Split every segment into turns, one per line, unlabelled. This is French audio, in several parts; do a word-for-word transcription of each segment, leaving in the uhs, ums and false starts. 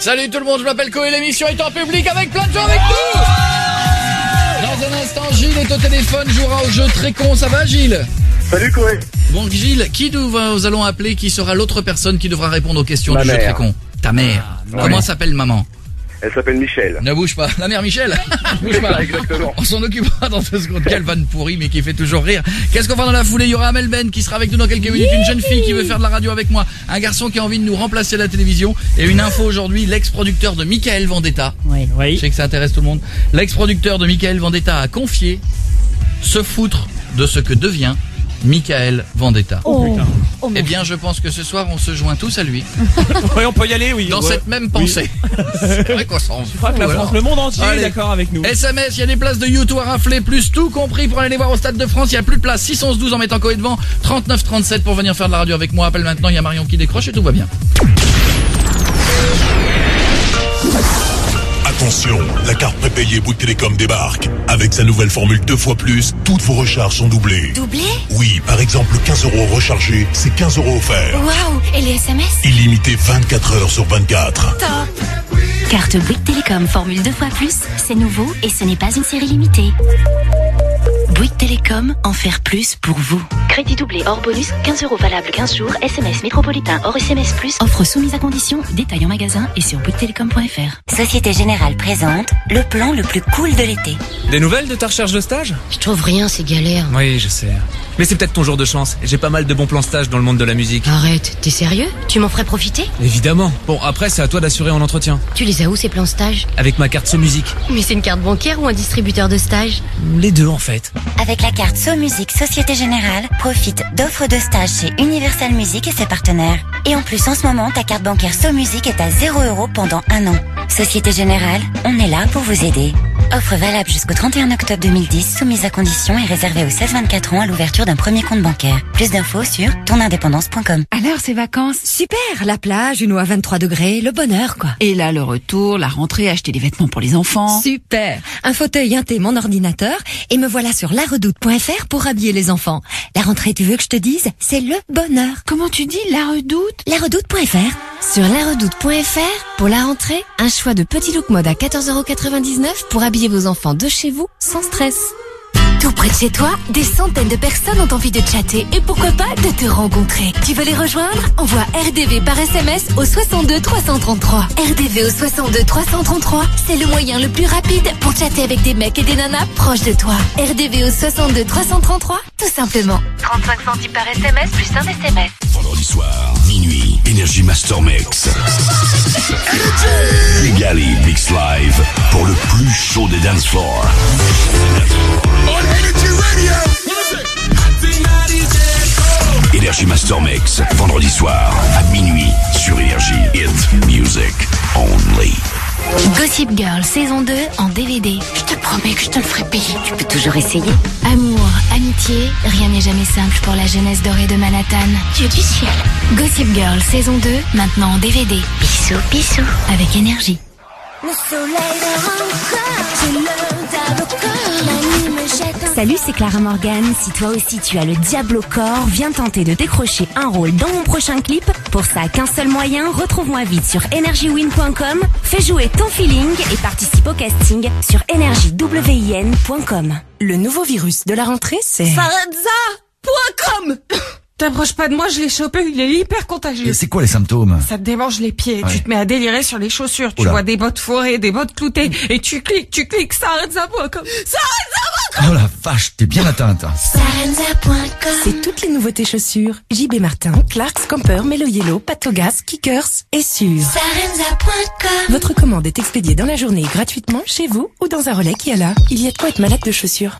Salut tout le monde, je m'appelle Koé, l'émission est en public avec plein de gens avec nous. Dans un instant, Gilles est au téléphone, jouera au jeu très con, ça va Gilles?
Salut Koé.
Bon Gilles, qui nous allons appeler, qui sera l'autre personne qui devra répondre aux questions
Ma
du jeu
mère.
très con? Ta mère.
Ah,
Comment
ouais.
s'appelle maman?
Elle s'appelle Michel.
Ne bouge pas, la mère Michel. Bouge pas.
Exactement.
On s'en occupera dans deux secondes. Quelle vanne pourrie mais qui fait toujours rire. Qu'est-ce qu'on va dans la foulée? Il y aura Amel Ben qui sera avec nous dans quelques minutes. Une jeune fille qui veut faire de la radio avec moi. Un garçon qui a envie de nous remplacer à la télévision. Et une info aujourd'hui, l'ex-producteur de Michael Vendetta.
Oui, oui.
Je sais que ça intéresse tout le monde. L'ex-producteur de Michael Vendetta a confié se foutre de ce que devient Michael Vendetta.
Oh, oh,
Eh bien, je pense que ce soir, on se joint tous à lui.
oui, on peut y aller, oui.
Dans
ouais.
cette même pensée. C'est vrai qu'on s'en fout.
Je crois que la
alors.
France, le monde entier
Allez.
est d'accord avec nous.
S M S, il y a des places de YouTube à rafler, plus tout compris pour aller les voir au Stade de France. Il y a plus de place. six onze douze en mettant Koé devant. trente-neuf trente-sept pour venir faire de la radio avec moi. Appelle maintenant, il y a Marion qui décroche et tout va bien.
Attention, la carte prépayée Bouygues Télécom débarque. Avec sa nouvelle formule deux fois plus, toutes vos recharges sont doublées.
Doublé?
Oui, par exemple, quinze euros rechargés, c'est quinze euros offerts.
Waouh! Et les S M S?
Illimité vingt-quatre heures sur vingt-quatre.
Top! Carte Bouygues Télécom formule deux fois plus, c'est nouveau et ce n'est pas une série limitée. Bouygues Télécom, en faire plus pour vous. Crédit doublé hors bonus, quinze euros valable quinze jours, S M S métropolitain hors S M S plus, offre soumise à condition, détail en magasin et sur bouygues télécom point f r. Société Générale présente le plan le plus cool de l'été.
Des nouvelles de ta recherche de stage?
Je trouve rien, c'est galère.
Oui, je sais. Mais c'est peut-être ton jour de chance. J'ai pas mal de bons plans stage dans le monde de la musique.
Arrête, t'es sérieux? Tu m'en ferais profiter?
Évidemment. Bon, après, c'est à toi d'assurer en entretien.
Tu les as où ces plans stage?
Avec ma carte SoMusique.
Mais c'est une carte bancaire ou un distributeur de stage?
Les deux, en fait.
Avec la carte SoMusique Société Générale, profite d'offres de stage chez Universal Music et ses partenaires. Et en plus, en ce moment, ta carte bancaire SoMusique est à zéro euros pendant un an. Société Générale, on est là pour vous aider. Offre valable jusqu'au trente et un octobre deux mille dix, soumise à condition et réservée aux seize vingt-quatre ans à l'ouverture d'un premier compte bancaire. Plus d'infos sur tonindépendance point com.
Alors, ces vacances, super, la plage, une eau à vingt-trois degrés, le bonheur, quoi.
Et là, le retour, la rentrée, acheter des vêtements pour les enfants.
Super, un fauteuil, un thé, mon ordinateur, et me voilà sur laredoute point f r pour habiller les enfants. La rentrée, tu veux que je te dise, c'est le bonheur.
Comment tu dis, la redoute?
laredoute point f r.
Sur laredoute point f r, pour la rentrée, un choix de petits looks mode à quatorze euros quatre-vingt-dix-neuf pour habiller vos enfants de chez vous sans stress.
Tout près de chez toi, des centaines de personnes ont envie de chatter et pourquoi pas de te rencontrer. Tu veux les rejoindre? Envoie R D V par S M S au soixante-deux trois cent trente-trois. R D V au soixante-deux trois cent trente-trois, c'est le moyen le plus rapide pour chatter avec des mecs et des nanas proches de toi. R D V au soixante-deux trois cent trente-trois, tout simplement.
trente-cinq centimes par S M S plus un S M S.
Vendredi soir, minuit, Energy Master Mix. Kigali Mix Live pour le plus chaud des dance floors. Energy Master Mix, vendredi soir à minuit sur Energy. Hit Music Only.
Gossip Girl saison deux en D V D. Je te promets que je te le ferai payer. Tu peux toujours essayer. Amour, amitié, rien n'est jamais simple pour la jeunesse dorée de Manhattan. Dieu du ciel. Gossip Girl saison deux, maintenant en D V D. Bisous, bisous. Avec énergie.
Salut, c'est Clara Morgan. Si toi aussi tu as le diable au corps, viens tenter de décrocher un rôle dans mon prochain clip. Pour ça, qu'un seul moyen, retrouve-moi vite sur energy win point com, fais jouer ton feeling et participe au casting sur energy win point com.
Le nouveau virus de la rentrée, c'est...
Sarenza point com. T'approches pas de moi, je l'ai chopé, il est hyper contagieux.
Et c'est quoi les symptômes?
Ça te démange les pieds,
Ouais.
tu te mets à délirer sur les chaussures, tu
Oula.
vois des bottes fourrées, des bottes cloutées, et tu cliques, tu cliques, Sarenza point com. Sarenza point com.
Oh la vache, t'es bien atteinte.
Sarenza point com.
C'est toutes les nouveautés chaussures. J B Martin, Clarks, Camper, Mellow Yellow, Patogas, Kickers et Suze.
Sarenza point com.
Votre commande est expédiée dans la journée gratuitement chez vous ou dans un relais qui est là. Il y a de quoi être malade de chaussures.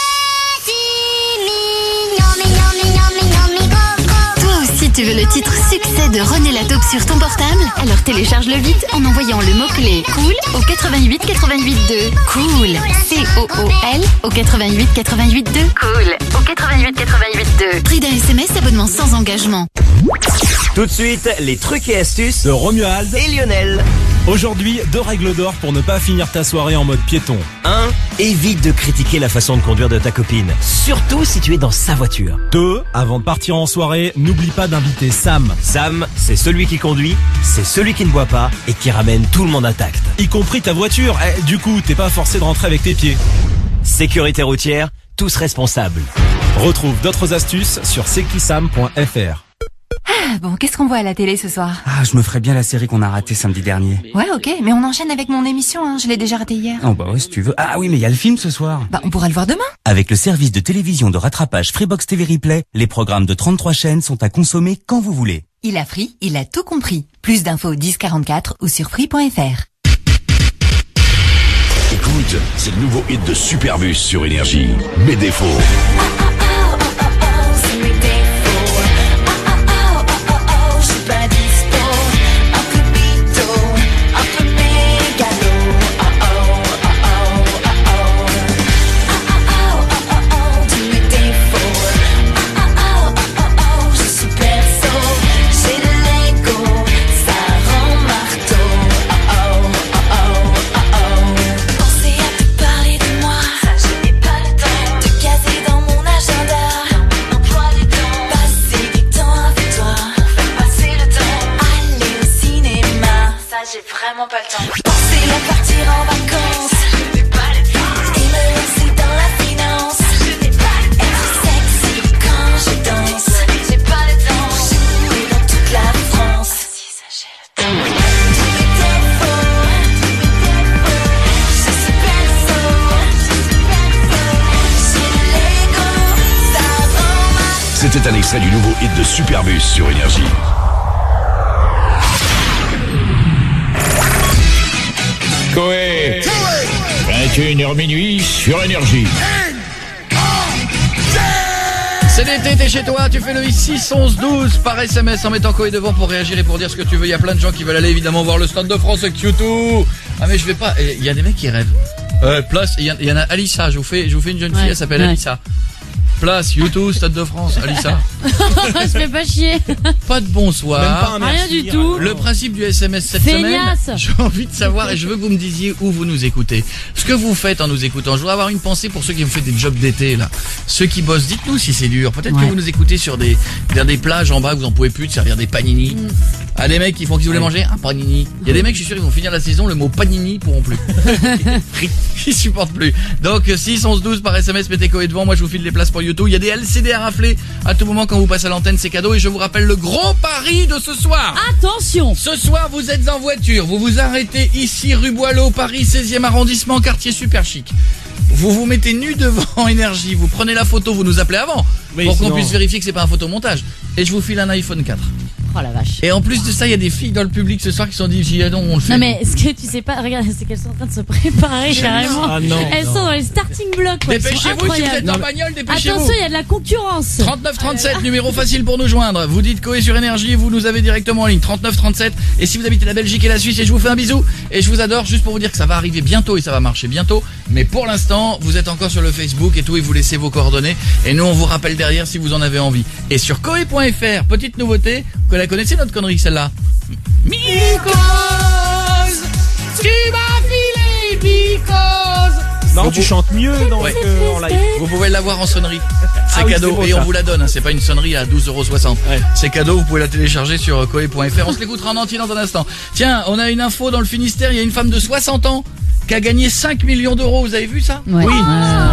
Si tu veux le titre succès de René Lataupe sur ton portable, alors télécharge-le vite en envoyant le mot-clé cool au quatre-vingt-huit quatre-vingt-huit deux. Cool, C O O L au quatre-vingt-huit quatre-vingt-huit deux.
Cool, au quatre-vingt-huit quatre-vingt-huit deux.
Prix d'un S M S, abonnement sans engagement.
Tout de suite, les trucs et astuces
de Romuald
et Lionel.
Aujourd'hui, deux règles d'or pour ne pas finir ta soirée en mode piéton.
un. Évite de critiquer la façon de conduire de ta copine, surtout si tu es dans sa voiture.
deux. Avant de partir en soirée, n'oublie pas d'inviter Sam.
Sam, c'est celui qui conduit, c'est celui qui ne boit pas et qui ramène tout le monde intact.
Y compris ta voiture. Eh, du coup, t'es pas forcé de rentrer avec tes pieds.
Sécurité routière, tous responsables.
Retrouve d'autres astuces sur c'est qui sam point f r.
Ah, bon, qu'est-ce qu'on voit à la télé ce soir?
Ah, je me ferais bien la série qu'on a ratée samedi dernier.
Ouais, ok, mais on enchaîne avec mon émission, hein. Je l'ai déjà ratée hier.
Oh bah ouais, si tu veux. Ah oui, mais il y a le film ce soir.
Bah, on pourra le voir demain.
Avec le service de télévision de rattrapage Freebox T V Replay, les programmes de trente-trois chaînes sont à consommer quand vous voulez.
Il a Free, il a tout compris. Plus d'infos au dix quarante-quatre ou sur free point f r.
Écoute, c'est le nouveau hit de Superbus sur Énergie. Mes défauts.
J'ai vraiment pas le temps. Penser à partir en vacances. Je n'ai pas le temps. Et me lancer dans la finance. Je n'ai pas le temps. Être sexy quand je danse. J'ai pas le temps. Jouer dans toute la France. Si ça j'ai le temps. Tous mes défauts, tous mes défauts. Je suis perso, je suis perso. J'ai l'ego, ça rend ma.
C'était un extrait du nouveau hit de Superbus sur Énergie.
Coé, vingt et une heures minuit sur Énergie.
C'est l'été, t'es chez toi, tu fais le six onze douze par S M S en mettant Coé devant pour réagir et pour dire ce que tu veux. Il y a plein de gens qui veulent aller évidemment voir le Stade de France avec Q deux. Ah mais je vais pas, il y a des mecs qui rêvent. Euh, place, il y, y en a Alissa, je vous fais, je vous fais une jeune fille, ouais, elle s'appelle ouais. Alissa. Place, YouTube, Stade de France, Alissa.
Je fais pas chier.
Pas de bonsoir.
Pas rien du tout.
Le principe du S M S cette
Feignasse.
semaine, j'ai envie de savoir et je veux que vous me disiez où vous nous écoutez. Ce que vous faites en nous écoutant. Je voudrais avoir une pensée pour ceux qui ont fait des jobs d'été là. Ceux qui bossent, dites-nous si c'est dur. Peut-être ouais. que vous nous écoutez sur des, vers des plages en bas, vous en pouvez plus de servir des panini. Mm. Ah, des mecs qui font qu'ils voulaient manger un panini. Il y a des mecs, je suis sûr, ils vont finir la saison, le mot panini pourront plus. Ils supportent plus. Donc, six onze douze par S M S, mettez Coé devant. Moi, je vous file les places pour YouTube. Il y a des L C D à rafler à tout moment quand vous passez à l'antenne, c'est cadeau. Et je vous rappelle le gros pari de ce soir.
Attention.
Ce soir, vous êtes en voiture. Vous vous arrêtez ici, rue Boileau, Paris, seizième arrondissement, quartier super chic. Vous vous mettez nu devant Énergie. Vous prenez la photo, vous nous appelez avant. Oui, pour sinon... qu'on puisse vérifier que c'est pas un photomontage. Et je vous file un iPhone quatre.
Oh la vache.
Et en plus de ça, il y a des filles dans le public ce soir qui se sont dit, ah non, on le fait.
Non mais ce que tu sais pas, regarde, c'est qu'elles sont en train de se préparer carrément.
Ah non,
elles
non.
sont dans les starting blocks.
Dépêchez-vous si vous êtes en bagnole, dépêchez-vous.
Attention, il y a de la concurrence.
trente-neuf trente-sept, numéro facile pour nous joindre. Vous dites Coé sur Énergie, vous nous avez directement en ligne. trente-neuf trente-sept. Et si vous habitez la Belgique et la Suisse, et je vous fais un bisou. Et je vous adore, juste pour vous dire que ça va arriver bientôt et ça va marcher bientôt. Mais pour l'instant, vous êtes encore sur le Facebook et tout et vous laissez vos coordonnées. Et nous, on vous rappelle derrière si vous en avez envie. Et sur Coé point F R, petite nouveauté, vous la connaissez notre connerie celle-là. Because tu m'as filé because.
Non, vous, tu chantes mieux dans ouais. euh, en live.
Vous pouvez l'avoir en sonnerie. C'est
ah
cadeau
oui, c'est
et
beau,
on vous la donne. Hein. C'est pas une sonnerie à douze euros soixante. Ouais. C'est cadeau. Vous pouvez la télécharger sur Coé point F R. On se l'écoutera en entier dans un instant. Tiens, on a une info dans le Finistère. Il y a une femme de soixante ans qui a gagné cinq millions d'euros. Vous avez vu ça?
Ouais. Oui.
Ah.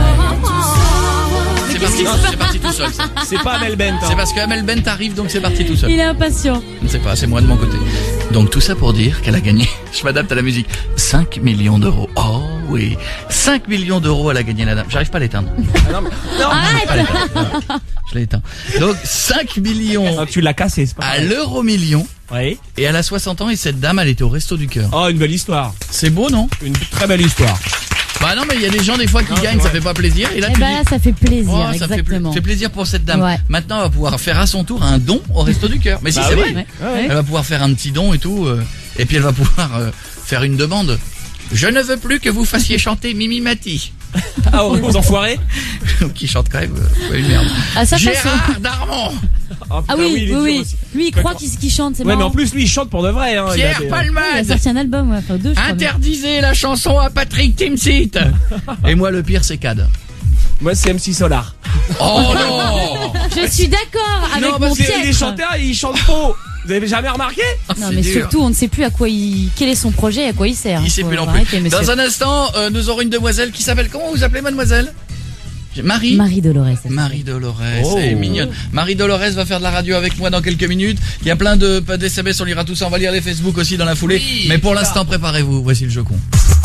C'est parti, c'est parti tout seul. Ça.
C'est pas Amel Bent. Hein.
C'est parce que Amel Bent arrive, donc c'est parti tout seul.
Il est impatient.
Je ne sais pas, c'est moi de mon côté. Donc tout ça pour dire qu'elle a gagné, je m'adapte à la musique, cinq millions d'euros. Oh oui, cinq millions d'euros elle a gagné la dame. J'arrive pas à l'éteindre. Ah non, mais... non,
arrête.
Non, je l'ai éteint. Donc cinq millions.
Ah, tu l'as cassé, c'est pas
à l'euro million.
Oui.
Et elle a soixante ans et cette dame, elle était au Resto du Cœur.
Oh, une belle histoire.
C'est beau, non?
Une très belle histoire.
Bah non mais il y a des gens des fois qui non, gagnent, ça fait pas plaisir. Et là
et
tu
bah
dis,
là ça fait plaisir,
oh, ça
exactement.
fait, fait plaisir pour cette dame.
Ouais.
Maintenant elle va pouvoir faire à son tour un don au Resto du Cœur. Mais bah si c'est oui. vrai,
ouais.
elle va pouvoir faire un petit don et tout. Euh, et puis elle va pouvoir euh, faire une demande. Je ne veux plus que vous fassiez chanter Mimi Mati.
Ah, aux enfoirés.
Qui chante quand même euh, une merde.
À sa façon.
Gérard Darmon.
Oh, putain,
Ah oui,
il est
oui,
dur
oui.
aussi.
Lui, il croit qu'il qu'il chante, c'est
Ouais,
marrant.
mais en plus, lui, il chante pour de vrai. Hein.
Pierre
il a des-
Palmade.
Il a sorti un album, ouais, enfin deux, je crois.
Interdisez la chanson à Patrick Timsit. Et moi, le pire, c'est Cad.
Moi, c'est M C Solar.
Oh non.
Je suis d'accord avec
Non,
mon
parce
Pierre.
qu'il est chanteur et il chante faux. Vous avez jamais remarqué?
Non, mais
dur.
surtout, on ne sait plus à quoi il, quel est son projet et à quoi il sert.
Il sait
Faut
plus non
arrêter,
plus.
monsieur.
Dans un instant, euh, nous aurons une demoiselle qui s'appelle, comment vous appelez mademoiselle? Marie.
Marie Dolores.
Marie Dolores,
Oh.
elle est mignonne. Marie Dolores va faire de la radio avec moi dans quelques minutes. Il y a plein de pas d'S M S, on lira tout ça, on va lire les Facebook aussi dans la foulée.
Oui,
Mais pour
ça.
l'instant, préparez-vous, voici le jeu con.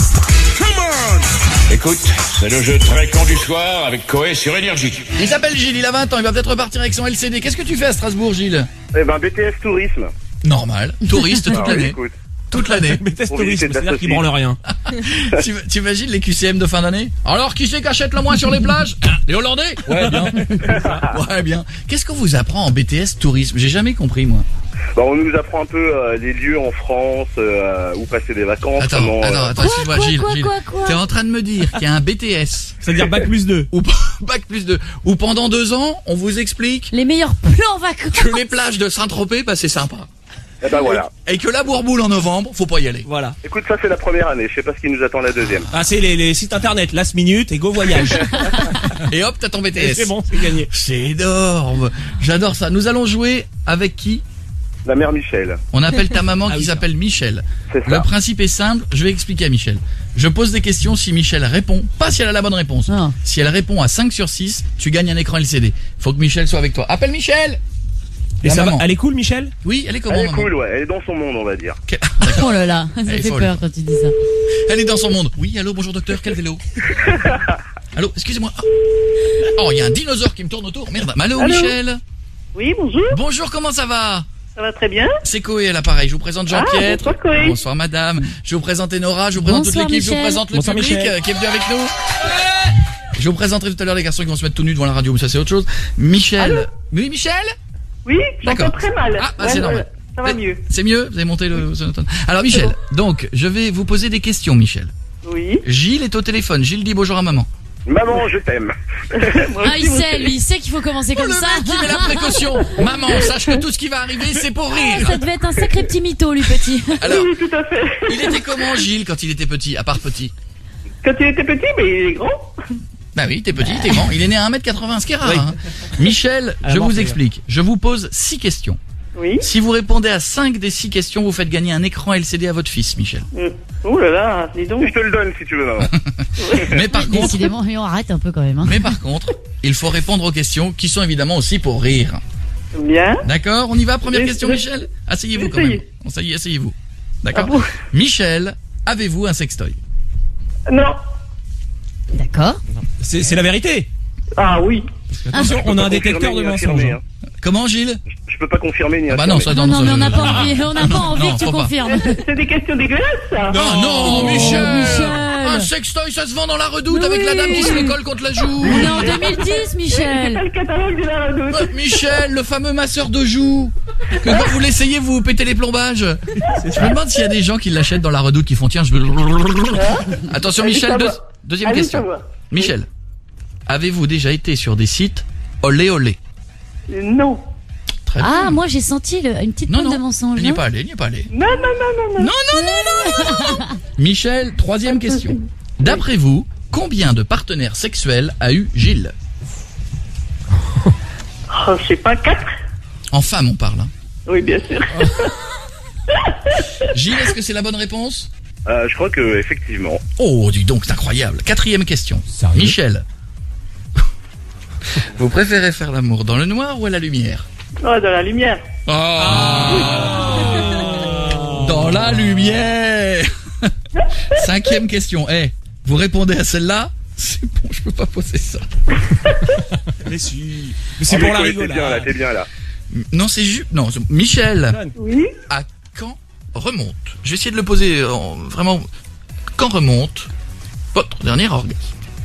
Écoute, c'est le jeu très con du soir avec Coé sur Énergie.
Il s'appelle Gilles, il a vingt ans, il va peut-être repartir avec son L C D. Qu'est-ce que tu fais à Strasbourg, Gilles?
Eh ben, B T S Tourisme.
Normal, touriste toute
Ah oui,
l'année.
écoute.
Toute l'année.
Mais test
Pour visiter
tourisme,
de la
c'est-à-dire qu'il
saucisse.
branle rien.
Tu T'imagines les Q C M de fin d'année? Alors, qui c'est qui achète le moins sur les plages? Les Hollandais? Ouais, bien. Ouais, bien. Qu'est-ce qu'on vous apprend en B T S tourisme? J'ai jamais compris, moi.
Bah, on nous apprend un peu euh, les lieux en France, euh, où passer des vacances.
Attends,
comment, euh,
attends, attends, excuse-moi,
quoi,
Gilles.
quoi,
Gilles.
quoi, quoi
T'es en train de me dire qu'il y a un B T S.
C'est-à-dire bac plus deux.
Ou bac plus deux. Ou pendant deux ans, on vous explique
Les meilleurs plans vacances.
que les plages de Saint-Tropez, bah, c'est sympa.
Eh ben voilà.
Et que la Bourboule en novembre, faut pas y aller.
Voilà.
Écoute, ça c'est la première année. Je sais pas ce qui nous attend la deuxième.
Ah, c'est les, les sites internet, last minute et go voyage.
Et hop, t'as ton B T
Et
S.
c'est bon, c'est gagné.
C'est énorme. J'adore ça. Nous allons jouer avec qui?
La mère Michel.
On appelle ta maman
Ah
qui
oui,
s'appelle Michel.
C'est ça.
Le principe est simple, je vais expliquer à Michel. Je pose des questions, si Michel répond, pas si elle a la bonne réponse.
Non.
Si elle répond à cinq sur six, tu gagnes un écran L C D. Faut que Michel soit avec toi. Appelle Michel.
Et
La
ça va,
maman.
elle est cool, Michel?
Oui, elle est comment,
Elle est
maman?
cool, ouais. Elle est dans son monde, on va dire.
Que-
Oh là là, ça
Elle est
fait
folle.
peur quand tu dis ça.
Elle est dans son monde. Oui, allô, bonjour docteur, quel vélo? Allô, excusez-moi. Oh, il y a un dinosaure qui me tourne autour. Merde. Mais allô,
Allô
Michel.
Oui, bonjour.
Bonjour, comment ça va?
Ça va très bien.
C'est Coé à l'appareil. Je vous présente
Ah,
Jean-Pierre.
bonsoir, Coé.
Bonsoir madame. Je vous présente Enora. Je vous présente
Bonsoir,
toute l'équipe. Je vous
Michel.
présente le
Bonsoir,
public
Michel.
euh, qui est venu avec nous. Je vous présenterai tout à l'heure les garçons qui vont se mettre tout nus devant la radio, mais ça c'est autre chose. Michel.
Allô
Oui, Michel.
Oui, j'entends
D'accord.
très mal.
Ah, bah,
Ouais,
c'est
ouais,
normal.
Ça va mieux.
C'est mieux. Vous avez monté le sonotone. Alors Michel. Donc je vais vous poser des questions, Michel.
Oui.
Gilles est au téléphone. Gilles dit bonjour à maman.
Maman, je t'aime.
Moi
Ah,
aussi,
il
vous
sait,
savez.
lui, il sait qu'il faut commencer comme
Oh, le
ça.
mec qui met la précaution. Maman, sache que tout ce qui va arriver, c'est pour
Ah,
rire.
ça devait être un sacré petit mytho, lui, petit.
Alors,
Oui, tout à fait.
il était comment Gilles quand il était petit, à part petit?
Quand il était petit, mais il est grand.
Bah oui, t'es petit, t'es grand. Il est né à un mètre quatre-vingts, ce qui est rare.
Oui.
Hein. Michel,
À la
je
mort,
vous
c'est
explique. Je vous pose six questions.
Oui.
Si vous répondez à cinq des six questions, vous faites gagner un écran L C D à votre fils, Michel.
Mm. Oh là là, dis donc.
Je te le donne si tu veux, maman.
Mais par contre,
Décidément, mais on arrête un peu quand même. Hein.
mais par contre, il faut répondre aux questions qui sont évidemment aussi pour rire.
Bien.
D'accord? On y va? Première
Oui,
question,
oui.
Michel? Asseyez-vous quand même.
Essayez.
Bon, ça y est, asseyez-vous. D'accord?
Ah bon
Michel, avez-vous un sextoy?
Non.
D'accord.
C'est c'est la vérité.
Ah oui.
Attention, on a un détecteur de
Confirmer ni
mensonges.
affirmer,
hein.
hein.
Comment, Gilles?
Je peux pas confirmer ni
Ah bah
affirmer.
non, ça
Non,
non,
non,
ça,
mais on n'a
je-
pas envie, on n'a pas envie
non,
que tu
faut pas.
confirmes.
C'est des questions dégueulasses, ça.
Ah non,
Oh,
Michel,
Michel.
Un sextoy, ça se vend dans la redoute
Mais
avec la
oui.
dame qui se le colle contre la joue.
On est en deux mille dix,
C'est
Michel.
pas le catalogue de la redoute.
Euh, Michel, le fameux masseur de joue, que quand vous l'essayez, vous pétez les plombages. Je me demande s'il y a des gens qui l'achètent dans la redoute, qui font tiens, je veux... Attention
Allez,
Michel,
savoir.
deux- deuxième
Allez,
question.
savoir.
Michel, avez-vous déjà été sur des sites olé olé?
Non.
Très bien.
Ah, moi j'ai senti le- une petite
Non,
pointe
non,
de mensonge.
il n'y est
hein.
pas allé, il n'y est pas allé.
Non, non, non, non, non.
Non, non, non, non, non. Michel, troisième question. D'après vous, combien de partenaires sexuels a eu Gilles?
Oh, je sais pas, quatre.
En femme, on parle. hein.
Oui, bien sûr.
Gilles, est-ce que c'est la bonne réponse?
Euh, je crois que, effectivement.
Oh, dis donc, c'est incroyable. Quatrième question.
Sérieux?
Michel, vous préférez faire l'amour dans le noir ou à la lumière?
Oh, dans la lumière.
Oh Dans la lumière. Cinquième question. Eh, vous répondez à celle-là? C'est bon, je peux pas poser ça.
Mais si. Mais c'est
Oh,
pour
mais
la
Coé, T'es bien là,
rigolade.
t'es bien là.
Non, c'est juste... Non, c'est- Michel,
Oui.
à quand remonte? Je vais essayer de le poser euh, en- vraiment... Quand remonte votre dernier orgasme?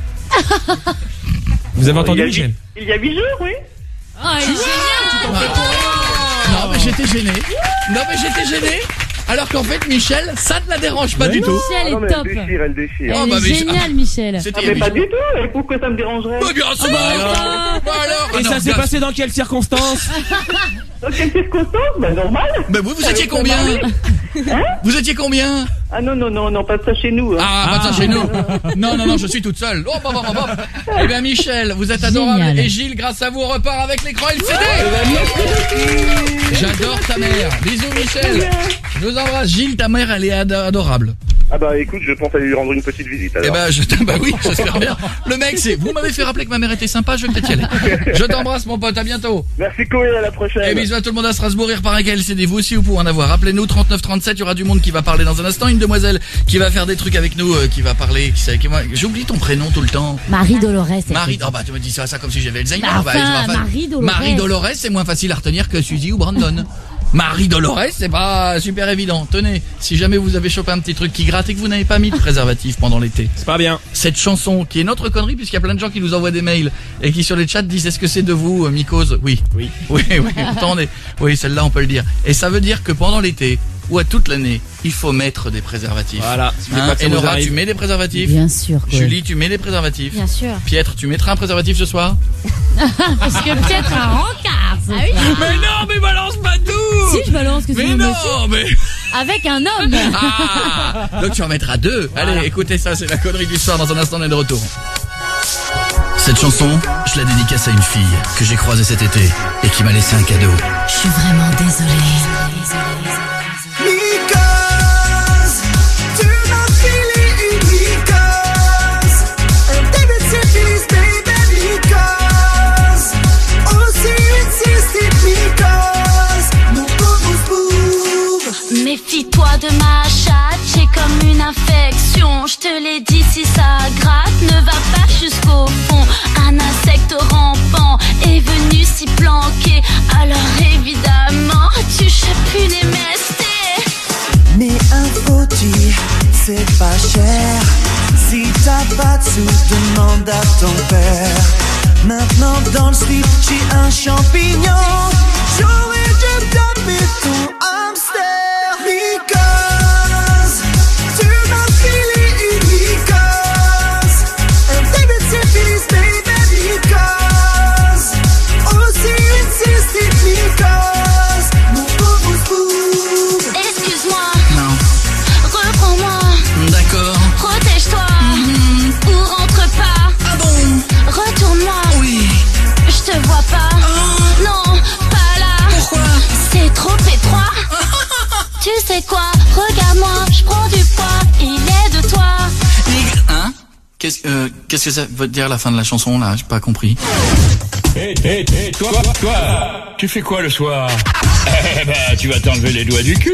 Vous avez
Il y
entendu
a
Michel?
huit- Il y a huit jours, oui.
Oh, il est génial.
Non, mais j'étais gêné. Non, mais j'étais gêné. Alors qu'en fait, Michel, ça ne la dérange pas
Mais
du
non.
tout.
Michel
Ah non,
est
mais
top.
Elle déchire, elle déchire.
Elle
Oh,
est
bah, mais-
géniale, Michel.
C'était
Ah, mais pas du tout. Et pourquoi ça me dérangerait?
Bah, bien sûr.
bah,
Bah, alors.
Et
Ah,
ça
non,
s'est
bien-
passé dans quelles circonstances?
Dans quelles circonstances? Bah normal.
Bah oui, vous
Avec
étiez
son
combien?
mari. Hein?
Vous étiez combien?
Ah non, non, non, non, pas de ça chez nous. Hein.
Ah, pas de ça chez nous. Non, non, non, je suis toute seule. Oh, bah, bah, bah, bah. Eh bien, Michel, vous êtes adorable.
Génial.
Et Gilles, grâce à vous, repart avec l'écran L C D.
Eh ben, merci.
J'adore ta mère. Bisous, Michel. Je vous embrasse. Gilles, ta mère, elle est ad- adorable.
Ah bah écoute, je pense aller lui rendre une petite visite alors.
Eh ben, je bah oui, j'espère bien. Le mec, c'est, vous m'avez fait rappeler que ma mère était sympa, je vais peut-être y aller. Je t'embrasse, mon pote, à bientôt.
Merci Koé, à la prochaine.
Et bisous à tout le monde à Strasbourg, il repart avec L C D. Vous aussi, vous pouvez en avoir. Rappelez-nous, trente-neuf trente-sept, il y aura du monde qui va parler dans un instant. Une demoiselle qui va faire des trucs avec nous, euh, qui va parler, qui sait, qui, moi, j'oublie ton prénom tout le temps.
Marie Dolores. elle
Marie,
fait.
oh bah tu me dis ça, ça comme si j'avais Alzheimer.
Bah,
Bah,
enfin,
c'est pas fa-
Marie Dolores.
Marie Dolores, c'est moins facile à retenir que Suzy ou Brandon. Marie Dolores, c'est pas super évident. Tenez, si jamais vous avez chopé un petit truc qui gratte et que vous n'avez pas mis de préservatif pendant l'été.
C'est pas bien.
Cette chanson, qui est notre connerie, puisqu'il y a plein de gens qui nous envoient des mails et qui sur les chats disent est-ce que c'est de vous, euh, Mycose? Oui.
Oui.
Oui, oui, attendez. Oui, celle-là, on peut le dire. Et ça veut dire que pendant l'été, ou à toute l'année, il faut mettre des préservatifs.
Voilà. Si vous voulez
Hein,
pas que ça
et
vous
Nora,
arrive.
tu mets des préservatifs?
Bien sûr. Quoi.
Julie, tu mets des préservatifs?
Bien sûr.
Pietre, tu mettras un préservatif ce soir?
Parce que peut-être un rencard. ce soir.
Mais non, mais balance pas tout!
Si je balance que c'est
Mais
mon
non,
monsieur.
mais...
Avec un homme.
Ah, donc tu en mettras deux. Allez, écoutez ça, c'est la connerie du soir. Dans un instant, on est de retour. Cette chanson, je la dédicace à une fille que j'ai croisée cet été et qui m'a laissé un cadeau.
Je suis vraiment désolée.
Because tu m'as filé une because un début de surprise, baby, because aussi insisted because mon pauvre pauvre.
Méfie-toi de ma chatte, j'ai comme une infection. Je te l'ai dit, si ça gratte, ne va pas jusqu'au fond. Un insecte rampant est venu s'y planquer. Alors évidemment, tu chopes une M S T.
Mais un faux-tir, c'est pas cher. Si t'as pas de sous, demande à ton père. Maintenant dans le slip, j'ai un champignon. J'aurais dû taper ton hamster. Because tu m'as filé une because un début de surprise, baby, because aussi insisted because mon pauvre pauvre.
Excuse-moi,
Non.
reprends-moi,
D'accord.
protège-toi, ou rentre pas.
Ah bon?
Retourne-moi,
Oui.
je te vois pas. Non, pas là.
Pourquoi?
C'est trop étroit. Tu sais quoi? Regarde-moi, je prends du poids, il est de toi.
Hein? Qu'est-ce euh, qu'est-ce que ça veut dire la fin de la chanson là? J'ai pas compris.
Hé, hé, hé, toi, toi, tu fais quoi le soir? Eh ben, tu vas t'enlever les doigts du cul.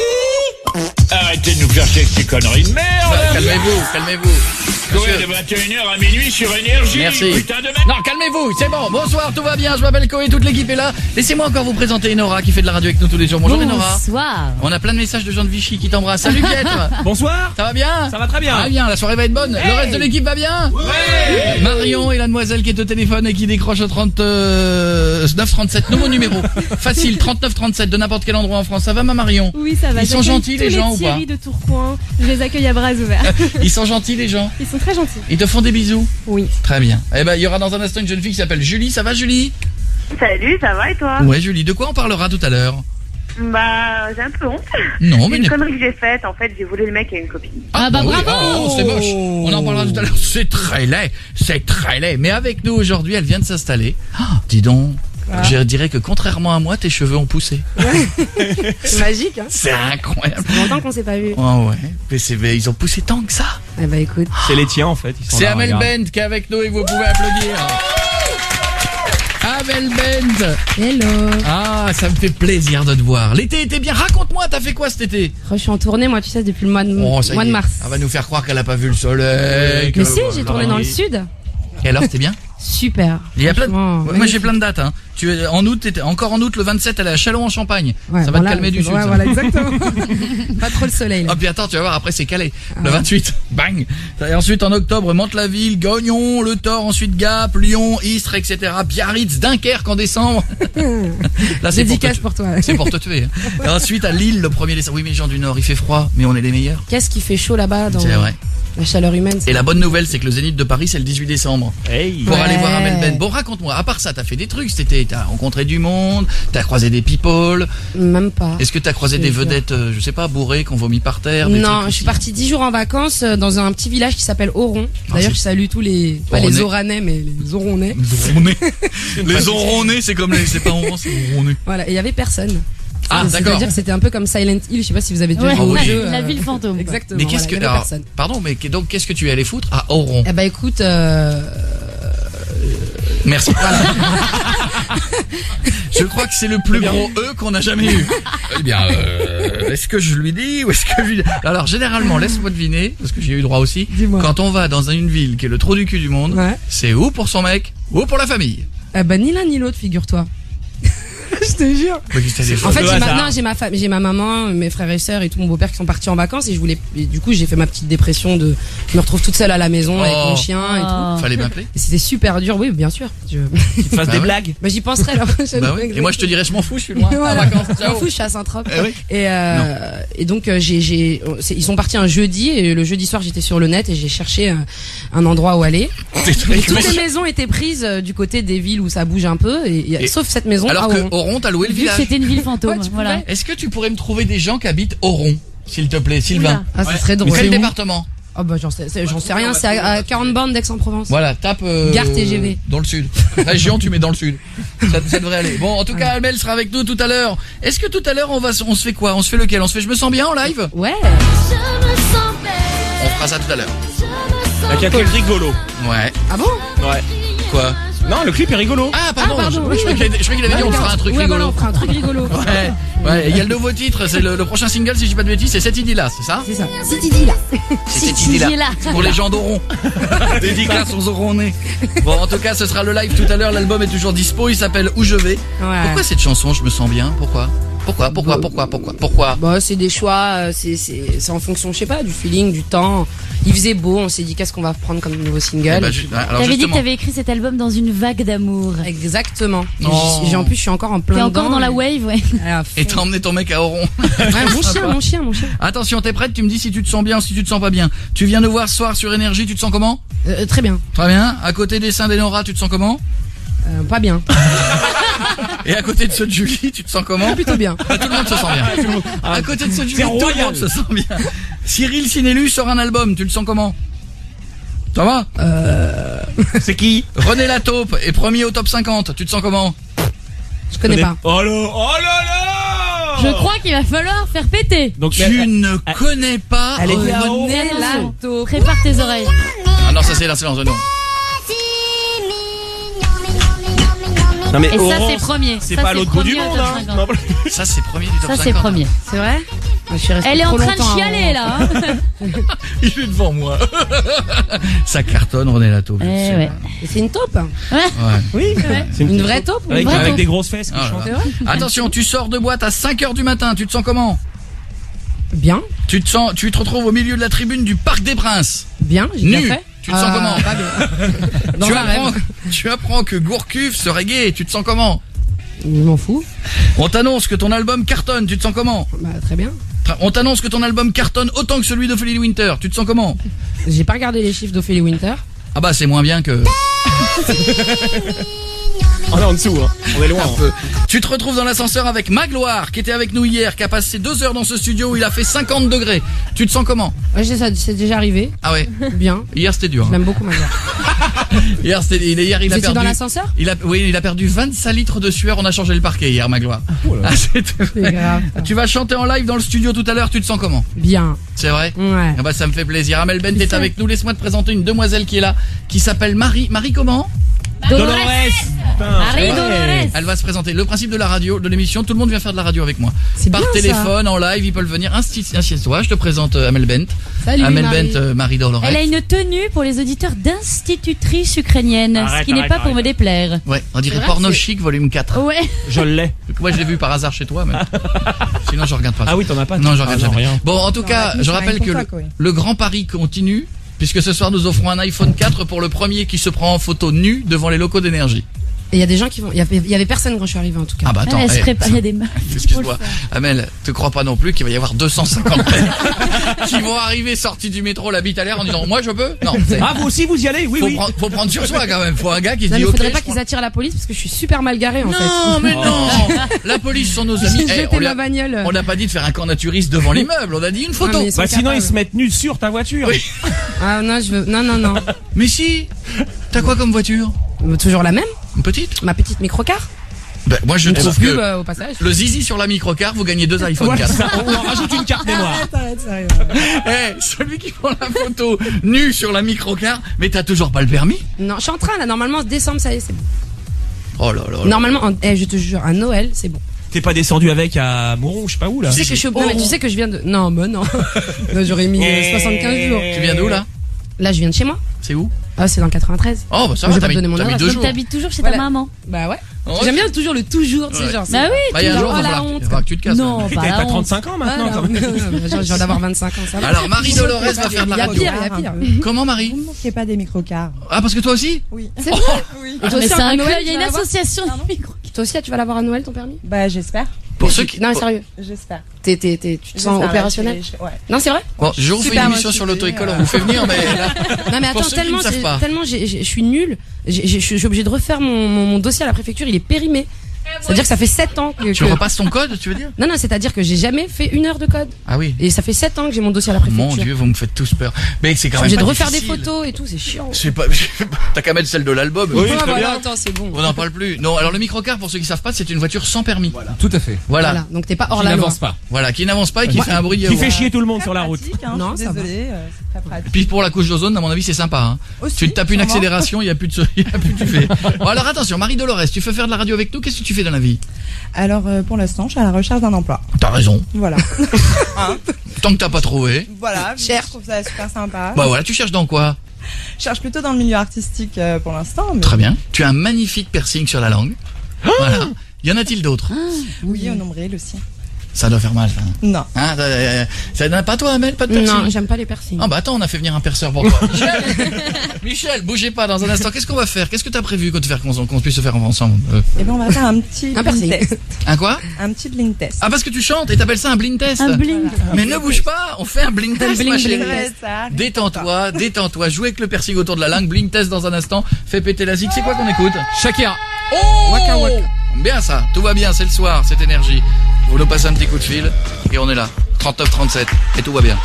Arrêtez de nous faire chier avec ces conneries de merde.
Bah, calmez-vous, calmez-vous.
Coé
Monsieur-
de vingt et une heures à minuit sur Énergie.
Merci.
Putain de merde.
Non, calmez-vous, c'est bon. Bonsoir, tout va bien. Je m'appelle Koé, toute l'équipe est là. Laissez-moi encore vous présenter Nora qui fait de la radio avec nous tous les jours. Bonjour Nora.
Bonsoir.
On a plein de messages de gens de Vichy qui t'embrassent. Salut Pietre.
Bonsoir.
Ça va bien?
Ça va très bien.
Ah bien, la soirée va être bonne. Le reste de l'équipe va bien?
Ouais.
Marion et la demoiselle qui est au téléphone et qui décroche au trente-neuf trente-sept. Nouveau numéro. Facile, trente-neuf trente-sept de n'importe quel endroit en France. Ça va ma Marion?
Oui, ça va.
Ils sont
J'accueille
gentils
tous
les gens ou pas?
Thierry de Tourcoing. Je les accueille à bras ouverts.
Ils sont gentils les gens?
Ils sont très gentils.
Ils te font des bisous?
Oui.
Très bien. Eh ben, il y aura dans un instant une jeune fille qui s'appelle Julie. Ça va Julie?
Salut, ça va et toi?
Ouais Julie, de quoi on parlera tout à l'heure?
Bah, j'ai un peu honte.
Non, mais
une
n'est-
connerie que j'ai faite, en fait, j'ai volé le mec à une copine.
Ah bah
oui.
bravo.
Ah, c'est moche. On en parlera tout à l'heure. C'est très laid. C'est très laid. Mais avec nous aujourd'hui, elle vient de s'installer. Ah, dis donc.
Ah.
Je dirais que contrairement à moi, tes cheveux ont poussé.
C'est magique, hein.
C'est incroyable.
Ça fait longtemps qu'on s'est pas vu.
Oh ouais. Mais c'est, mais ils ont poussé tant que ça.
Eh bah écoute.
C'est les tiens en fait. Ils sont
C'est
là,
Amel
regarde.
Bent qui est avec nous et vous pouvez applaudir. Amel Bent.
Hello.
Ah, ça me fait plaisir de te voir. L'été était bien. Raconte-moi, t'as fait quoi cet été?
Je suis en tournée, moi, tu sais, depuis le mois de,
Oh, ça y
mois de
est.
mars.
Elle va nous faire croire qu'elle a pas vu le soleil.
Mais
que-
si, j'ai
voilà.
tourné dans le sud.
Et alors, c'était bien?
Super.
Il y a plein de...
Franchement,
Moi j'ai
magnifique.
plein de dates hein. Tu es en août, t'étais encore en août le vingt-sept, elle est à Châlons en Champagne.
Ouais,
ça va
voilà,
te calmer du
c'est
sud.
vrai,
ça.
voilà, exactement. Pas trop le soleil. Là.
Ah puis attends, tu vas voir après c'est calé.
Ah
Le
ouais.
vingt-huit, bang. Et ensuite en octobre, Mantes-la-Ville, Gagnon, Le Thor, ensuite Gap, Lyon, Istres, et cetera. Biarritz, Dunkerque en décembre. Là c'est pour,
Dédicace
te...
pour toi.
c'est pour te tuer. hein. Et ensuite à Lille le premier décembre. Oui mais les gens du Nord, il fait froid, mais on est les meilleurs.
Qu'est-ce qui fait chaud là-bas dans
C'est vrai.
la chaleur humaine?
Et la bonne nouvelle, c'est que le Zénith de Paris, c'est le dix-huit décembre.
Hey.
Pour
Ouais.
aller voir Amel Ben. Bon, raconte-moi. À part ça, t'as fait des trucs cet été. T'as rencontré du monde, t'as croisé des people.
Même pas.
Est-ce que t'as croisé
Je
des
te jure.
vedettes, euh, je sais pas, bourrées, qu'on vomit par terre? Des
Non,
trucs
je suis
aussi
partie dix jours en vacances euh, dans un petit village qui s'appelle Oron. D'ailleurs,
c'est-
je salue tous les, pas
Oronais.
les Oranais, mais les Oronnais.
Les Oronnais. Les Oronnais, c'est comme les, c'est pas Oron, c'est Oronnais.
Voilà, et il y avait personne.
Ah,
C'est-
d'accord.
C'est-à-dire que c'était un peu comme Silent Hill, je sais pas si vous avez déjà
Ouais,
joué au
oui.
jeu.
la
euh,
ville fantôme. quoi.
Exactement.
Mais qu'est-ce
voilà,
que,
il y avait
alors,
personne.
pardon, mais que- donc qu'est-ce que tu es allé foutre à Oron?
Eh ben écoute, euh,
Merci. Je crois que c'est le plus gros E qu'on a jamais eu. Eh bien, euh, est-ce que je lui dis ou est-ce que je lui dis... Alors, généralement, laisse-moi deviner, parce que j'ai eu droit aussi.
Dis-moi.
Quand on va dans une ville qui est le trou du cul du monde,
Ouais.
c'est ou pour son mec, ou pour la famille.
eh ben ni l'un ni l'autre, figure-toi. Je te jure.
Mais qu'est-ce que t'as des
En fait,
le
j'ai ma,
hasard.
non, j'ai ma femme, j'ai ma maman, mes frères et sœurs et tout mon beau-père qui sont partis en vacances et je voulais, et du coup, j'ai fait ma petite dépression de, je me retrouve toute seule à la maison avec
Oh.
mon chien et tout.
Fallait m'appeler.
Et c'était super dur, oui, bien sûr. Je...
Tu te fasses
Bah
des
ouais.
blagues.
Bah, j'y penserai la prochaine
Bah
fois.
oui. Et moi, je te dirais, je m'en fous, je suis loin.
Voilà.
En vacances.
Je m'en
Ciao.
fous, je suis à Saint-Trope.
Eh oui.
Et, euh, et donc, euh, j'ai, j'ai, c'est- ils sont partis un jeudi et le jeudi soir, j'étais sur le net et j'ai cherché euh, un endroit où aller. Et toutes les maisons étaient prises euh, du côté des villes où ça bouge un peu, et, et-
Et-
sauf cette maison.
Alors
à
que
Oron.
Oron, t'as loué le
Vu que
village.
c'était une ville fantôme.
Ouais, tu
voilà.
pouvais.
Est-ce que tu pourrais me trouver des gens qui habitent Oron, s'il te plaît, Sylvain?
Ah, ça
Ouais.
serait drôle.
Quel
C'est où
département?
Oh bah j'en sais, c'est- j'en sais rien, c'est à, à quarante bornes d'Aix-en-Provence.
Voilà, tape euh,
Gare T G V.
dans le sud. Région, tu mets dans le sud. Ça, ça devrait aller. Bon, en tout cas, Amel sera avec nous tout à l'heure. Est-ce que tout à l'heure on va, se- on se fait quoi? On se fait lequel? On se fait je me sens bien en live?
Ouais.
On fera ça tout à l'heure.
Avec un clip rigolo.
Ouais.
Ah bon?
Ouais.
Quoi?
Non, le clip est rigolo.
Ah pardon,
Ah, pardon,
je,
oui,
je croyais qu'il avait, je croyais qu'il avait dit on fera un truc
ouais, voilà,
rigolo.
on fera un truc rigolo.
Ouais. Ouais. Il y a le nouveau titre, c'est le, le prochain single si je dis pas de bêtises, c'est cette idée là, c'est ça?
C'est ça. Si tu dis là.
C'est cette
City
idée-là.
là.
C'est pour les gens d'Oron. Dédicace aux Oronnais. Bon, en tout cas, ce sera le live tout à l'heure. L'album est toujours dispo. Il s'appelle Où je vais.
Ouais.
Pourquoi cette chanson? Je me sens bien. Pourquoi? Pourquoi? Pourquoi? Pourquoi? Pourquoi? Pourquoi?
Bah, c'est des choix, euh, c'est, c'est, c'est en fonction, je sais pas, du feeling, du temps. Il faisait beau, on s'est dit qu'est-ce qu'on va prendre comme nouveau single.
Eh ben, ju- alors
T'avais dit que
justement,
t'avais écrit cet album dans une vague d'amour.
Exactement. Et
Non.
j'ai- j'ai- en plus, je suis encore en plein
T'es
dedans.
encore dans la
et-
wave, ouais.
Ouais, à fond.
et t'as emmené ton mec à Oron.
Ouais, mon chien, mon chien, mon chien.
Attention, t'es prête? Tu me dis si tu te sens bien ou si tu te sens pas bien. Tu viens nous voir ce soir sur Énergie. Tu te sens comment?
Euh, très bien.
Très bien. À côté des seins d'Enora, tu te sens comment?
Euh, pas bien.
Et à côté de ceux de Julie, tu te sens comment?
Plutôt bien.
Ah, tout le monde se sent bien. À côté de ceux de Julie,
C'est
tout le
royal.
monde se sent bien. Cyril Sinelu sort un album. Tu le sens comment? Ça va?
Euh,
C'est qui?
René Lataupe est premier au top cinquante. Tu te sens comment?
je connais pas.
Oh là, oh là là.
Je crois qu'il va falloir faire péter.
Donc
Tu
elle-
ne connais pas
Elle était à
René.
René Lataupe.
Prépare tes oreilles.
Ah non, ça c'est la silence de non.
Non mais
Et ça,
Oran,
c'est premier.
C'est
Ça,
pas à
c'est
l'autre bout du
premier au
monde,
top
hein.
cinquante.
Non,
Ça c'est premier du top
Ça,
cinquante.
c'est premier.
C'est vrai? Je suis restée
Elle est en
trop
train de
longtemps à
chialer,
Oran.
là. hein.
Il est devant moi. Ça cartonne René Lataupe.
Eh
je sais.
ouais.
Et c'est une taupe.
Ouais.
Ouais.
Oui,
Ouais.
c'est
Une vraie taupe ou
Avec,
une vraie
avec
taupe
des grosses fesses qui
Ah là
chantent.
là. Attention, tu sors de boîte à cinq heures du matin. Tu te sens comment?
Bien.
Tu te sens, tu te retrouves au milieu de la tribune du Parc des Princes.
Bien, j'ai
Nu.
bien fait.
Tu te sens
Euh,
comment?
Pas bien. Dans
Tu
un
apprends,
rêve.
tu apprends que Gourcuff serait gay. Tu te sens comment?
Je m'en fous.
On t'annonce que ton album cartonne. Tu te sens comment?
Bah, très bien.
Tra- On t'annonce que ton album cartonne autant que celui d'Ophélie Winter. Tu te sens comment?
J'ai pas regardé les chiffres d'Ophélie Winter.
Ah bah c'est moins bien que...
On est en dessous, hein. On est loin.
Un
hein.
peu. Tu te retrouves dans l'ascenseur avec Magloire qui était avec nous hier, qui a passé deux heures dans ce studio où il a fait cinquante degrés. Tu te sens comment?
Ouais, j'ai ça, c'est déjà arrivé.
Ah ouais.
Bien.
Hier c'était dur.
Je
hein.
l'aime beaucoup, ma mère.
Hier c'était il- hier il
Vous
a
étiez
perdu.
dans l'ascenseur?
Il a oui il a perdu vingt-cinq litres de sueur. On a changé le parquet hier Magloire. Ah, c'était-
C'est grave.
tu vas chanter en live dans le studio tout à l'heure. Tu te sens comment?
Bien.
C'est vrai?
Ouais.
Ah bah ça me fait plaisir. Amel Bent est avec nous. Laisse-moi te présenter une demoiselle qui est là, qui s'appelle Marie. Marie comment?
Dolores.
Dolores. Putain.
Marie
Ouais.
Dolores.
Elle va se présenter. Le principe de la radio, de l'émission, tout le monde vient faire de la radio avec moi.
C'est
Par
bien,
téléphone, en live, ils peuvent venir. Insti- Assieds-toi, je te présente euh, Amel Bent.
Salut,
Amel
Marie.
Bent, euh, Marie Dolores.
Elle a une tenue pour les auditeurs d'institutrice ukrainienne,
Arrête,
ce qui n'est
arrête,
pas pour
arrête.
me déplaire.
Ouais, on dirait
C'est vrai,
Porno
c'est-
Chic volume quatre.
Ouais.
Je l'ai.
Moi, je l'ai vu par hasard chez toi, mais sinon je regarde pas.
Ah oui, t'en as pas.
Non,
toi
je regarde
Ah non,
jamais.
rien.
Bon, en tout cas, je rappelle que le, le grand pari continue, puisque ce soir nous offrons un iPhone quatre pour le premier qui se prend en photo nu devant les locaux d'énergie.
Et il y a des gens qui vont. Il y avait, il y avait personne quand je suis arrivée en tout cas.
Ah bah attends,
Elle se
eh,
prépare, il y a des meufs.
excuse-moi, Amel, te crois pas non plus qu'il va y avoir deux cent cinquante mecs qui vont arriver sortis du métro la bite à l'air en disant moi je peux. Non. c'est-
Ah, vous aussi, vous y allez? Oui,
faut
oui.
prendre, faut prendre sur soi quand même. Faut un gars qui se
Non,
dit
mais
ok.
faudrait pas
je
qu'ils
prends-
attirent la police parce que je suis super mal garée en fait.
Non mais non. La police sont nos amis.
J'ai
Eh,
jeté
on
ma
l'a-
bagnole.
on n'a pas dit de faire un camp naturiste devant l'immeuble. On a dit une photo.
Ouais, mais ils sont
Bah, sinon, ils
capables.
se mettent nus sur ta voiture.
Oui.
Ah non, je veux. Non, non, non.
Mais si. T'as quoi comme voiture?
Toujours la même.
Une petite?
Ma petite microcar.
Ben, moi je
Une
trouve
petite pub,
que
euh, au passage.
le zizi sur la microcar, vous gagnez deux iPhone
Voilà,
quatre.
ça, on en rajoute une carte mémoire.
Arrête, arrête, sérieux.
Eh, celui qui prend la photo nu sur la microcar, mais t'as toujours pas le permis?
Non, je suis en train là. Normalement, décembre, ça y est, c'est bon.
Oh là là. là.
Normalement, en- eh, je te jure, à Noël, c'est bon.
T'es pas descendu avec à Mouron, je sais pas où, là.
Tu sais que je suis. Non, mais tu sais que je viens de. Non, bah non. Non, j'aurais mis euh, soixante-quinze jours.
Tu viens d'où là?
Là, je viens de chez moi.
C'est où?
Ah, c'est dans le quatre-vingt-treize.
Oh bah ça
Je
va,
vais
t'as
pas
mis,
te donner mon
t'as mis
adresse.
deux
Donc
jours.
t'habites toujours chez
Voilà.
ta maman.
Bah ouais.
Oh,
J'aime bien toujours le toujours, tu sais,
Ouais.
genre.
Bah oui,
Bah, il y a un
toujours.
jour,
Oh,
il va
la
falloir-
honte.
il va falloir que tu te casses.
Non,
T'as
pas la
t'as
honte.
trente-cinq ans maintenant,
Ah,
quand
non,
même.
non, non, je viens d'avoir vingt-cinq ans, ça va.
Alors Marie Dolores va faire de la
Il y a
radio.
pire, il y a pire.
Comment Marie?
Vous ne manquez pas des microcars.
Ah parce que toi aussi?
Oui.
C'est vrai.
Oui.
Et toi
Mais
aussi,
c'est
à
un
Noël,
club,
tu
il y a une
vas l'avoir
association de micro.
Toi aussi, tu vas l'avoir à Noël ton permis?
Bah, j'espère.
Pour ceux qui...
Non, mais sérieux.
J'espère.
T'es, t'es, t'es, tu te
J'espère,
sens
là,
opérationnel?
je- je- Ouais.
Non, c'est vrai?
Bon, je vous fais
Super
une émission sur
motivée,
l'auto-école,
euh.
on vous fait venir, mais là,
Non, mais
pour
attends,
ceux qui ne
tellement,
savent
c'est-
pas.
tellement j'ai- j'ai- je suis nulle. J'ai- j'ai- Je suis obligée de refaire mon, mon, mon dossier à la préfecture, il est périmé. C'est-à-dire que ça fait sept ans que.
Tu
que-
repasses ton code, tu veux dire?
Non, non, c'est-à-dire que j'ai jamais fait une heure de code.
Ah oui.
Et ça fait sept ans que j'ai mon dossier à la préfecture.
Mon Dieu, vous me faites tous peur. Mais c'est
Je
quand
suis
même
obligée
pas
de refaire des
difficile.
photos et tout, c'est chiant.
C'est pas, t'as qu'à mettre celle de l'album.
Oui,
Ah,
très
voilà,
bien.
attends, c'est bon.
On n'en parle plus. Non, alors le microcar, pour ceux qui savent pas, c'est une voiture sans permis. Voilà.
Tout à fait.
Voilà.
Voilà, donc t'es pas hors
Qui
la loi.
n'avance pas.
Voilà, qui n'avance pas et qui
Ouais.
fait un bruit de
Qui
yaourt.
fait chier tout le monde sur la route.
Pratique, hein,
Non,
je suis
ça va.
désolée, euh, c'est très pratique.
Puis pour la couche d'ozone, à mon avis, c'est sympa. Hein.
Aussi,
Tu te tapes une
sûrement.
accélération, il y a plus de, il y a plus de fait. Bon, alors attention, Marie Dolores, tu veux faire de la radio avec nous? Qu'est-ce que tu fais dans la vie?
Alors, euh, pour l'instant, je suis à la recherche d'un emploi.
T'as raison.
Voilà. Hein
Tant que t'as pas trouvé.
Voilà,
Cherche.
je trouve ça super sympa.
Bah voilà, tu cherches dans quoi?
Je cherche plutôt dans le milieu artistique euh, pour l'instant. Mais...
Très bien. Tu as un magnifique piercing sur la langue. Voilà. Y en a-t-il d'autres?
Oui, au nombril aussi.
Ça doit faire mal, ça.
Non.
Hein, ça, euh, ça n'a pas toi, Amel? Pas de piercing?
Non, j'aime pas les piercings.
Ah bah attends, on a fait venir un perceur pour toi. Michel, Michel, bougez pas dans un instant. Qu'est-ce qu'on va faire? Qu'est-ce que t'as prévu qu'on te faire qu'on qu'on puisse se faire ensemble? Euh,
Et ben, on va faire un petit
Un
blind
piercing.
test.
Un quoi?
Un petit blind test.
Ah parce que tu chantes et t'appelles ça un blind test.
Un bling.
Mais ne bouge pas, on fait un blind test,
bling
ma
bling
chérie.
Ouais, ça arrive.
Détends-toi, détends-toi. Joue avec le piercing autour de la langue. Blind test dans un instant. Fais péter la zig. C'est quoi qu'on écoute?
Shakira.
Oh
Waka waka.
Bien ça, tout va bien, c'est le soir, cette énergie. Vous nous passez un petit coup de fil et on est là. trente-neuf trente-sept et tout va bien.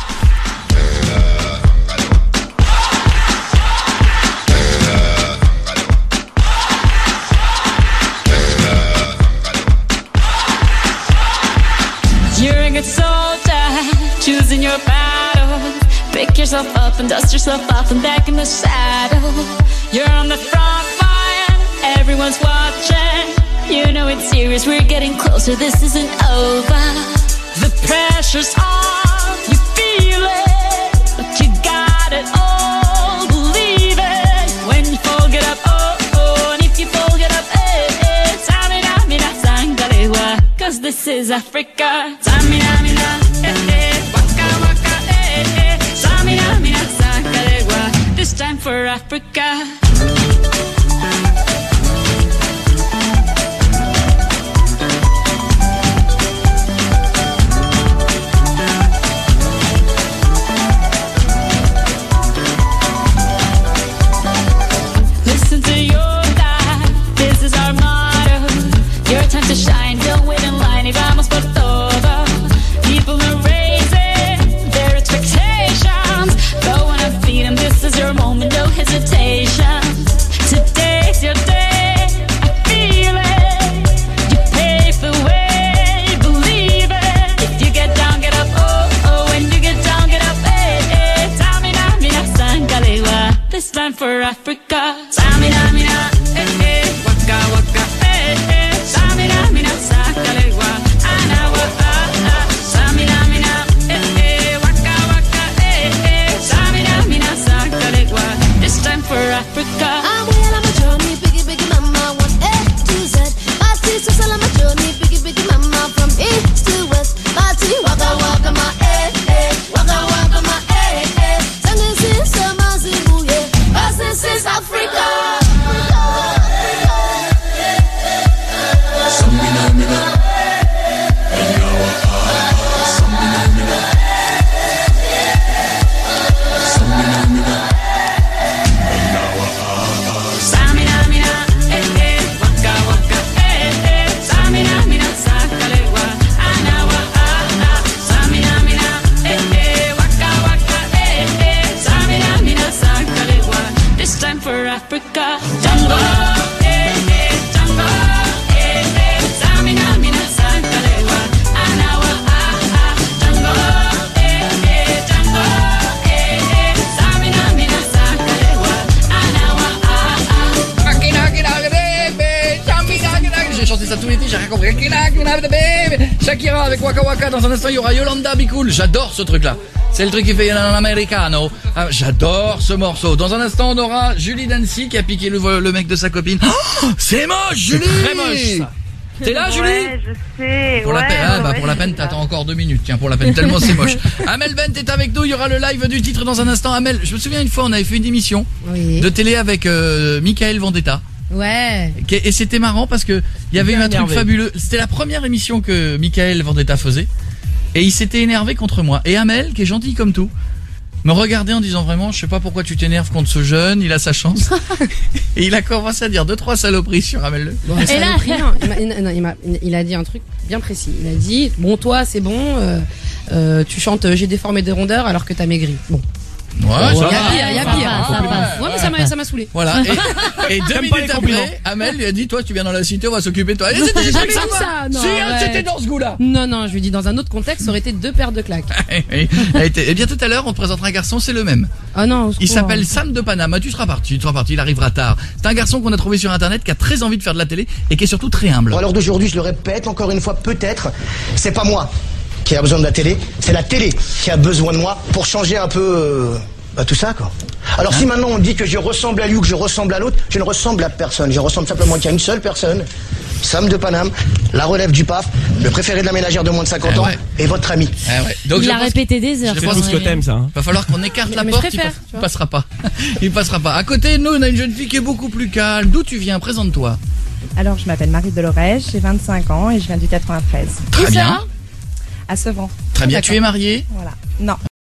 You're a good soldier, choosing your battle. Pick yourself up and dust yourself off and back in the saddle. You're on the front line, everyone's watching. You know it's serious, we're getting closer, this isn't over. The pressure's on, you feel it, but you got it all, believe it. When you fall, get up, oh, oh, and if you fall, get up, eh, eh. Tamina, mina, sangalewa, cause this is Africa. Tamina, mina, eh, eh, waka, waka, eh, eh. Tamina, mina, sangalewa, this time for Africa. Listen to your life, this is our motto. Your time to shine, don't wait in line y vamos por todo. People are raising their expectations. Go on and feed them, this is your moment, no hesitation. Today's your day, I feel it. You pave the way, believe it. If you get down, get up, oh, oh. When you get down, get up, eh, eh. Tamina, mina, sangalewa. This time for Africa. Tamina, mina, eh, eh. Waka, waka, eh, eh.
So salam my journey, biggie biggie mama from east to west. Party waka waka my eh eh, waka waka my eh eh. Sangin sin sama zibuye, cause this is Africa.
Samina mina, Enyawa ah, Samina mina, Samina mina, Enyawa ah.
Samina mina, eh eh, waka waka eh eh. Samina mina sakalewa, anawa ah ah. Samina mina, eh eh, waka waka eh eh. Samina mina sakalewa. This time for Africa, Jungle, eh eh, Jungle, eh eh. Samina mina sakalewa, anawa ah ah. Jungle, eh eh, Jungle, eh eh. Samina mina sakalewa, anawa ah ah.
J'ai chanté ça tout l'été, j'ai rien compris. Shakira avec Waka Waka. Dans un instant, il y aura Yolanda Be Cool. J'adore ce truc-là. C'est le truc qui fait un americano. Ah, j'adore ce morceau. Dans un instant, on aura Julie Dancy qui a piqué le, le mec de sa copine. Oh, c'est moche, Julie.
Très moche, ça.
T'es là, Julie?
Ouais, je sais.
Pour
ouais,
la peine, ah, bah,
ouais,
pour la
je
peine,
sais
t'attends encore deux minutes. Tiens, pour la peine, tellement c'est moche. Amel Bent est avec nous. Il y aura le live du titre dans un instant. Amel, je me souviens une fois, on avait fait une émission
Oui.
de télé avec euh, Michael Vendetta.
Ouais.
Et c'était marrant parce que il y avait eu un truc
énervé.
fabuleux. C'était la première émission que Michael Vendetta faisait. Et il s'était énervé contre moi. Et Amel, qui est gentil comme tout, me regardait en disant vraiment, je sais pas pourquoi tu t'énerves contre ce jeune, il a sa chance. Et il a commencé à dire deux trois saloperies sur Amel.
Bon,
Et là-
saloperie, hein. il, m'a- il- non, il, m'a- il a dit un truc bien précis. Il a dit, bon toi c'est bon, euh, euh, tu chantes euh, j'ai déformé des rondeurs alors que t'as maigri. Bon.
Ouais,
Il y
ça
a
va.
pire, il y a
Ça
pire.
va,
hein.
ça va.
Ouais, mais ça m'a, ça m'a saoulé.
Voilà. Et, et deux
J'aime pas
minutes
les compliments.
après, Amel lui a dit, toi tu viens dans la cité, on va s'occuper de toi. Et
J'ai
c'était
jamais dit
sympa.
ça, non,
Si, hein,
arrête.
c'était dans ce goût-là.
Non, non, je lui dis dans un autre contexte, ça aurait été deux paires de claques.
Et et bien tout à l'heure, on te présentera un garçon, c'est le même.
Oh non, au
Il
secours.
s'appelle Sam de Panama. Tu seras parti, tu seras parti, il arrivera tard. C'est un garçon qu'on a trouvé sur internet qui a très envie de faire de la télé et qui est surtout très humble.
À l'heure d'aujourd'hui, je le répète encore une fois, peut-être, c'est pas moi qui a besoin de la télé, c'est la télé qui a besoin de moi pour changer un peu euh, bah, tout ça, quoi. Alors si maintenant on dit que je ressemble à lui ou que je ressemble à l'autre, je ne ressemble à personne. Je ressemble simplement qu'à une seule personne, Sam de Paname, la relève du P A F, le préféré de la ménagère de moins de cinquante
Eh
ans,
ouais.
et votre ami.
Ah ouais. Donc
Il
je
l'a
pense
répété des heures.
je
C'est
pense
tout ce que t'aimes, ça. Hein.
va falloir qu'on écarte la
Mais
porte,
je
il,
préfère,
passe-
tu
il
vois.
passera pas. Il passera pas. À côté de nous, on a une jeune fille qui est beaucoup plus calme. D'où tu viens? Présente-toi.
Alors, je m'appelle Marie Delorège, j'ai vingt-cinq ans et je viens du quatre-vingt-treize.
Très bien.
À Sevran.
Très bien.
D'accord.
Tu es mariée?
Voilà. Non.